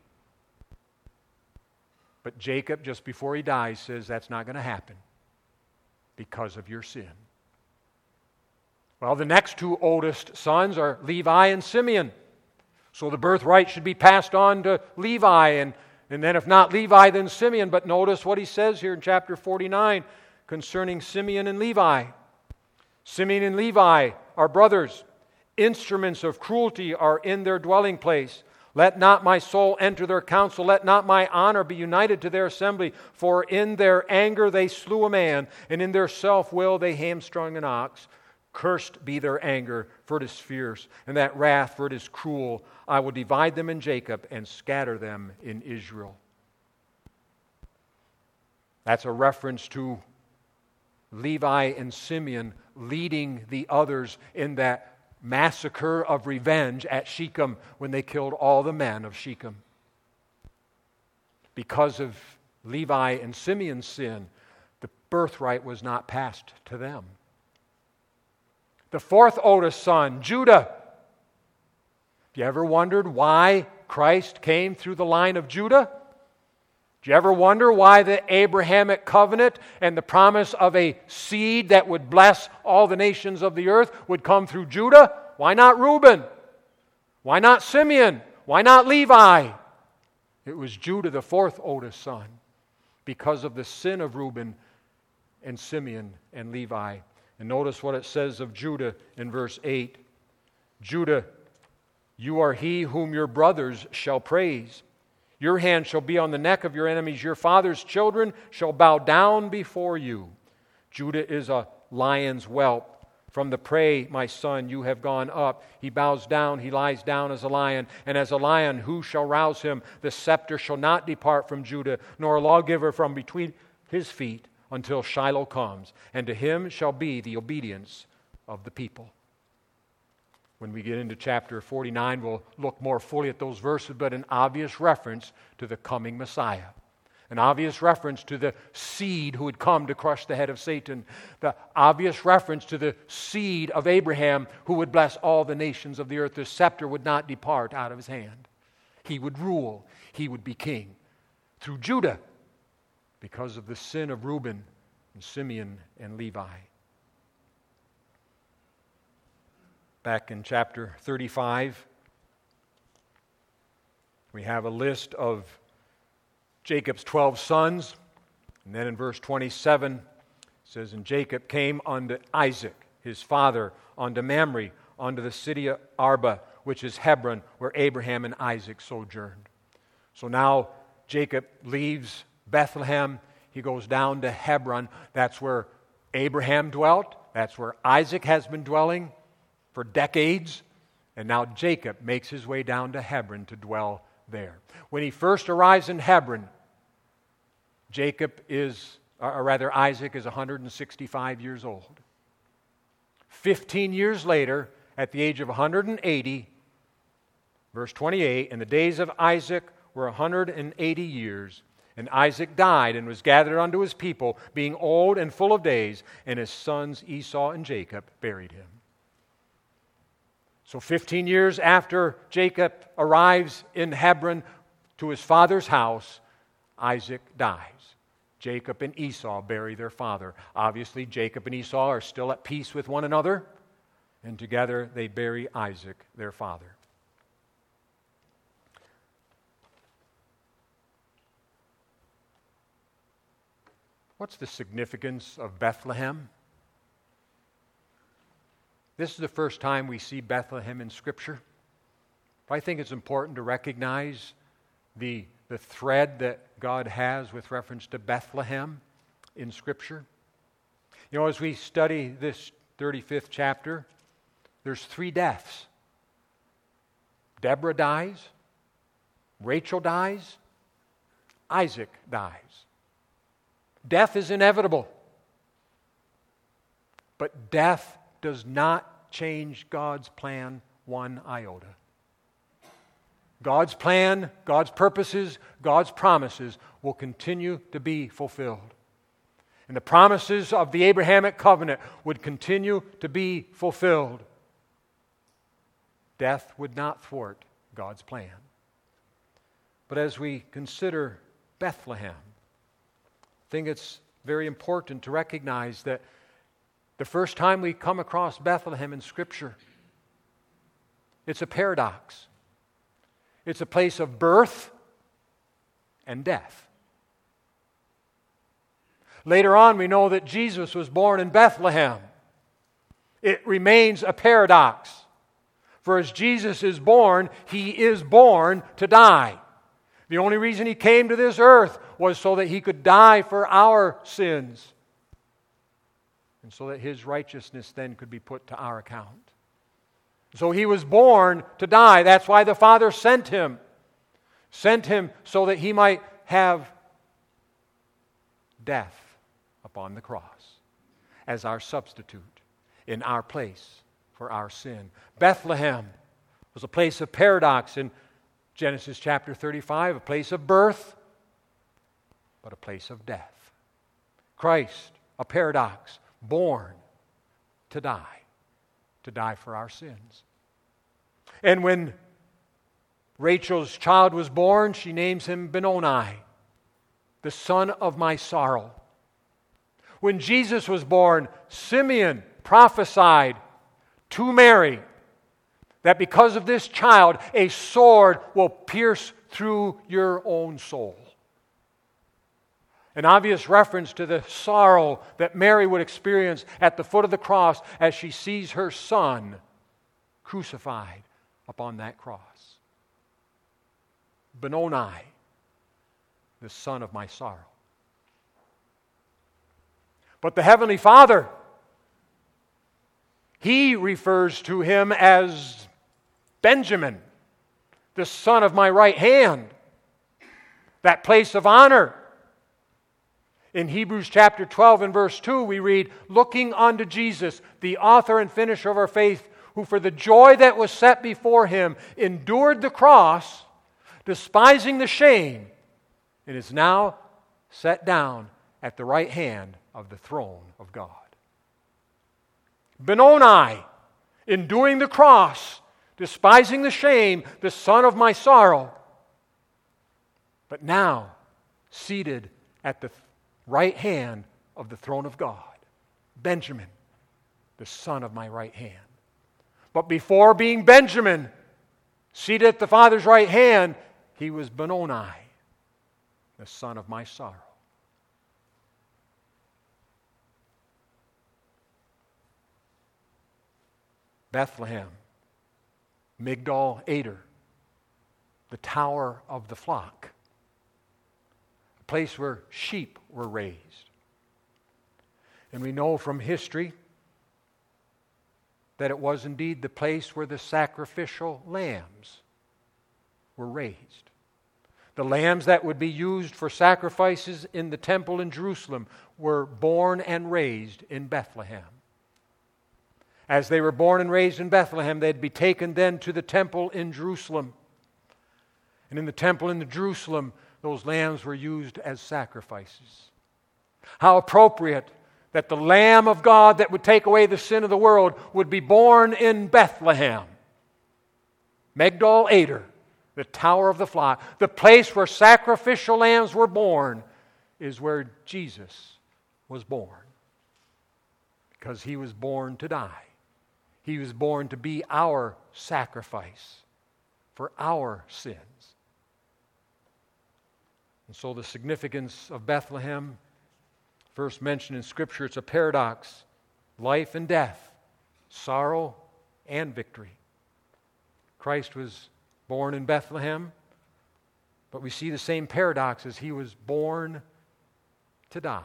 But Jacob, just before he dies, says that's not going to happen because of your sin. Well, the next two oldest sons are Levi and Simeon. So the birthright should be passed on to Levi, and, and then if not Levi, then Simeon. But notice what he says here in chapter forty-nine concerning Simeon and Levi. Simeon and Levi are brothers. Instruments of cruelty are in their dwelling place. Let not my soul enter their council. Let not my honor be united to their assembly. For in their anger they slew a man, and in their self-will they hamstrung an ox. Cursed be their anger, for it is fierce, and that wrath, for it is cruel. I will divide them in Jacob and scatter them in Israel. That's a reference to Levi and Simeon leading the others in that massacre of revenge at Shechem when they killed all the men of Shechem. Because of Levi and Simeon's sin, the birthright was not passed to them. The fourth oldest son, Judah. Have you ever wondered why Christ came through the line of Judah? Do you ever wonder why the Abrahamic covenant and the promise of a seed that would bless all the nations of the earth would come through Judah? Why not Reuben? Why not Simeon? Why not Levi? It was Judah, the fourth oldest son, because of the sin of Reuben and Simeon and Levi. And notice what it says of Judah in verse eight. Judah, you are he whom your brothers shall praise. Your hand shall be on the neck of your enemies. Your father's children shall bow down before you. Judah is a lion's whelp. From the prey, my son, you have gone up. He bows down, he lies down as a lion. And as a lion, who shall rouse him? The scepter shall not depart from Judah, nor a lawgiver from between his feet, until Shiloh comes, and to him shall be the obedience of the people. When we get into chapter forty-nine, we'll look more fully at those verses, but an obvious reference to the coming Messiah. An obvious reference to the seed who would come to crush the head of Satan. The obvious reference to the seed of Abraham who would bless all the nations of the earth. The scepter would not depart out of his hand. He would rule. He would be king. Through Judah, because of the sin of Reuben and Simeon and Levi. Back in chapter thirty-five, we have a list of Jacob's twelve sons. And then in verse twenty-seven, it says, And Jacob came unto Isaac, his father, unto Mamre, unto the city of Arba, which is Hebron, where Abraham and Isaac sojourned. So now Jacob leaves Bethlehem. He goes down to Hebron. That's where Abraham dwelt. That's where Isaac has been dwelling for decades. And now Jacob makes his way down to Hebron to dwell there. When he first arrives in Hebron, Jacob is, or rather Isaac is one hundred sixty-five years old. Fifteen years later, at the age of one hundred eighty, verse twenty-eight, and the days of Isaac were one hundred eighty years, and Isaac died and was gathered unto his people, being old and full of days, and his sons Esau and Jacob buried him. So fifteen years after Jacob arrives in Hebron to his father's house, Isaac dies. Jacob and Esau bury their father. Obviously, Jacob and Esau are still at peace with one another, and together they bury Isaac, their father. What's the significance of Bethlehem? This is the first time we see Bethlehem in Scripture. I think it's important to recognize the, the thread that God has with reference to Bethlehem in Scripture. You know, as we study this thirty-fifth chapter, there's three deaths. Deborah dies, Rachel dies, Isaac dies. Death is inevitable. But death does not change God's plan one iota. God's plan, God's purposes, God's promises will continue to be fulfilled. And the promises of the Abrahamic covenant would continue to be fulfilled. Death would not thwart God's plan. But as we consider Bethlehem, I think it's very important to recognize that the first time we come across Bethlehem in Scripture, it's a paradox. It's a place of birth and death. Later on, we know that Jesus was born in Bethlehem. It remains a paradox. For as Jesus is born, He is born to die. The only reason He came to this earth was so that He could die for our sins, and so that His righteousness then could be put to our account. So He was born to die. That's why the Father sent Him. Sent Him so that He might have death upon the cross as our substitute in our place for our sin. Bethlehem was a place of paradox in Genesis chapter thirty-five, a place of birth, but a place of death. Christ, a paradox, born to die, to die for our sins. And when Rachel's child was born, she names him Benoni, the son of my sorrow. When Jesus was born, Simeon prophesied to Mary that because of this child, a sword will pierce through your own soul. An obvious reference to the sorrow that Mary would experience at the foot of the cross as she sees her son crucified upon that cross. Benoni, the son of my sorrow. But the Heavenly Father, He refers to him as Benjamin, the son of my right hand, that place of honor. In Hebrews chapter twelve and verse two, we read, looking unto Jesus, the author and finisher of our faith, who for the joy that was set before Him endured the cross, despising the shame, and is now set down at the right hand of the throne of God. Benoni, enduring the cross, despising the shame, the son of my sorrow, but now seated at the right hand of the throne of God. Benjamin, the son of my right hand. But before being Benjamin, seated at the Father's right hand, he was Benoni, the son of my sorrow. Bethlehem, Migdal Eder, the tower of the flock, a place where sheep were raised. And we know from history that it was indeed the place where the sacrificial lambs were raised. The lambs that would be used for sacrifices in the temple in Jerusalem were born and raised in Bethlehem. As they were born and raised in Bethlehem, they'd be taken then to the temple in Jerusalem. And in the temple in Jerusalem, those lambs were used as sacrifices. How appropriate that the Lamb of God that would take away the sin of the world would be born in Bethlehem. Migdal Eder, the tower of the flock, the place where sacrificial lambs were born, is where Jesus was born. Because he was born to die. He was born to be our sacrifice for our sins. And so the significance of Bethlehem, first mentioned in Scripture, it's a paradox. Life and death, sorrow and victory. Christ was born in Bethlehem, but we see the same paradox as he was born to die.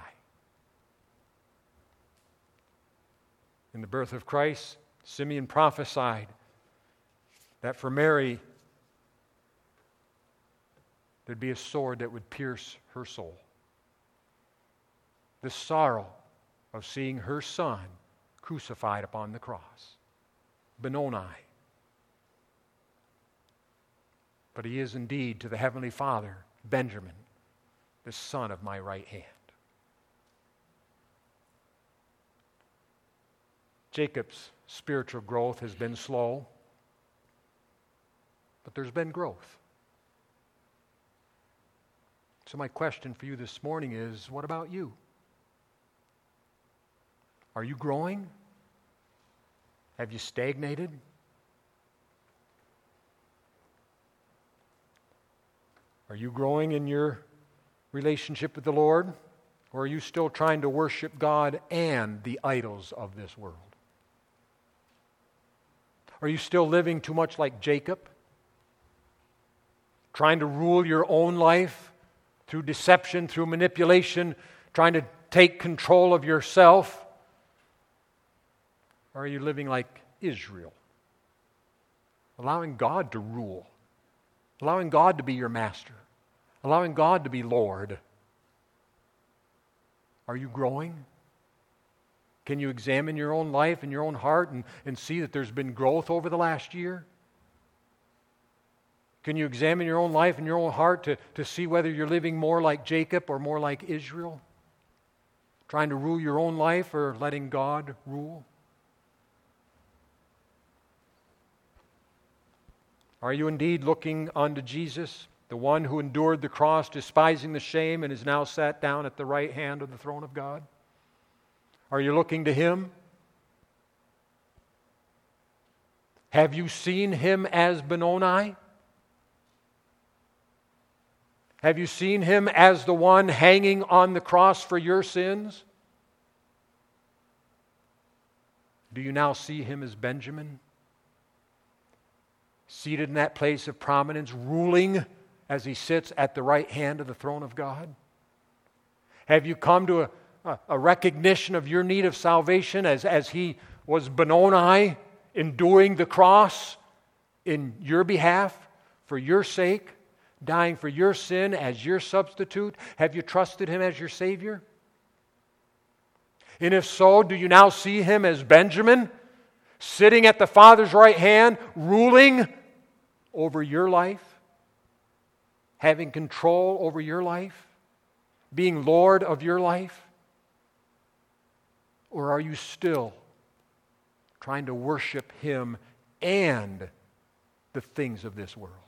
In the birth of Christ, Simeon prophesied that for Mary there'd be a sword that would pierce her soul. The sorrow of seeing her son crucified upon the cross. Benoni. But he is indeed to the Heavenly Father, Benjamin, the son of my right hand. Jacob's spiritual growth has been slow, but there's been growth. So my question for you this morning is, what about you? Are you growing? Have you stagnated? Are you growing in your relationship with the Lord? Or are you still trying to worship God and the idols of this world? Are you still living too much like Jacob? Trying to rule your own life through deception, through manipulation, trying to take control of yourself? Or are you living like Israel? Allowing God to rule. Allowing God to be your master. Allowing God to be Lord. Are you growing? Can you examine your own life and your own heart and, and see that there's been growth over the last year? Can you examine your own life and your own heart to, to see whether you're living more like Jacob or more like Israel? Trying to rule your own life or letting God rule? Are you indeed looking unto Jesus, the one who endured the cross, despising the shame, and is now sat down at the right hand of the throne of God? Are you looking to Him? Have you seen Him as Benoni? Have you seen Him as the one hanging on the cross for your sins? Do you now see Him as Benjamin? Seated in that place of prominence, ruling as He sits at the right hand of the throne of God? Have you come to a A recognition of your need of salvation as, as He was Benoni, enduring the cross in your behalf, for your sake, dying for your sin as your substitute? Have you trusted Him as your Savior? And if so, do you now see Him as Benjamin, sitting at the Father's right hand, ruling over your life, having control over your life, being Lord of your life? Or are you still trying to worship Him and the things of this world?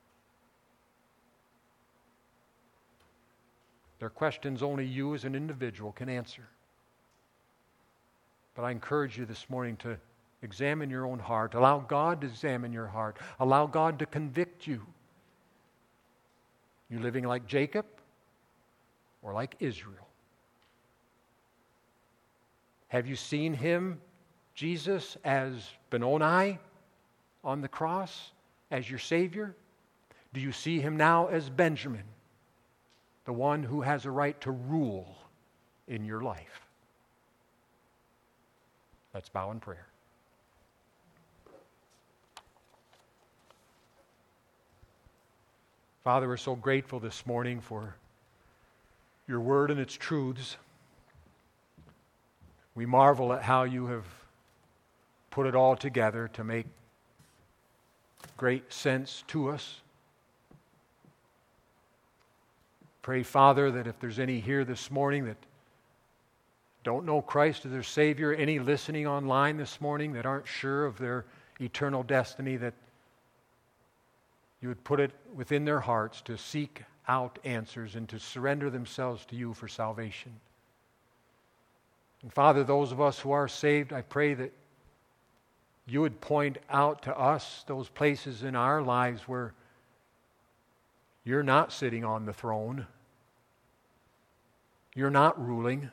They're questions only you as an individual can answer. But I encourage you this morning to examine your own heart. Allow God to examine your heart. Allow God to convict you. You living like Jacob? or like Israel? Have you seen him, Jesus, as Benoni on the cross, as your Savior? Do you see him now as Benjamin, the one who has a right to rule in your life? Let's bow in prayer. Father, we're so grateful this morning for your word and its truths. We marvel at how you have put it all together to make great sense to us. Pray, Father, that if there's any here this morning that don't know Christ as their Savior, any listening online this morning that aren't sure of their eternal destiny, that you would put it within their hearts to seek out answers and to surrender themselves to you for salvation. And Father, those of us who are saved, I pray that you would point out to us those places in our lives where you're not sitting on the throne. You're not ruling.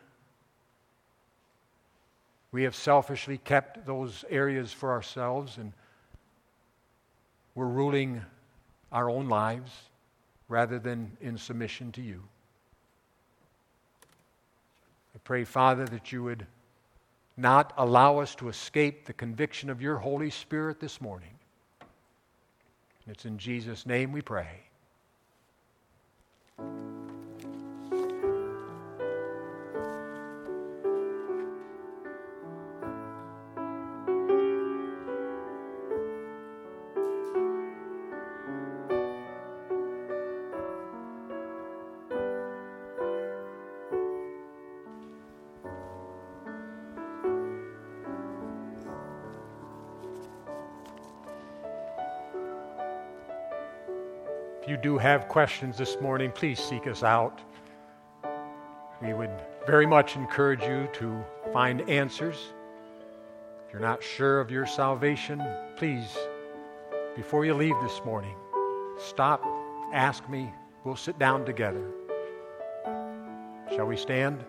We have selfishly kept those areas for ourselves, and we're ruling our own lives rather than in submission to you. I pray, Father, that you would not allow us to escape the conviction of your Holy Spirit this morning. And it's in Jesus' name we pray. If you do have questions this morning, please seek us out. We would very much encourage you to find answers. If you're not sure of your salvation, please, before you leave this morning, stop, ask me. We'll sit down together. Shall we stand?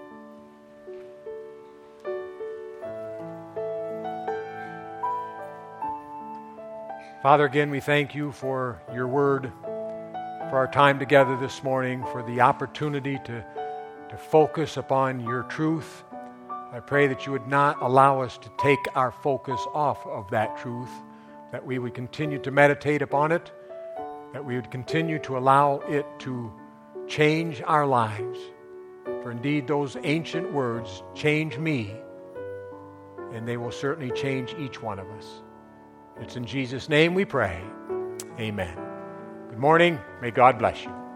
Father, again, we thank you for your word, for our time together this morning, for the opportunity to, to focus upon your truth. I pray that you would not allow us to take our focus off of that truth, that we would continue to meditate upon it, that we would continue to allow it to change our lives. For indeed, those ancient words, change me, and they will certainly change each one of us. It's in Jesus' name we pray. Amen. Good morning. May God bless you.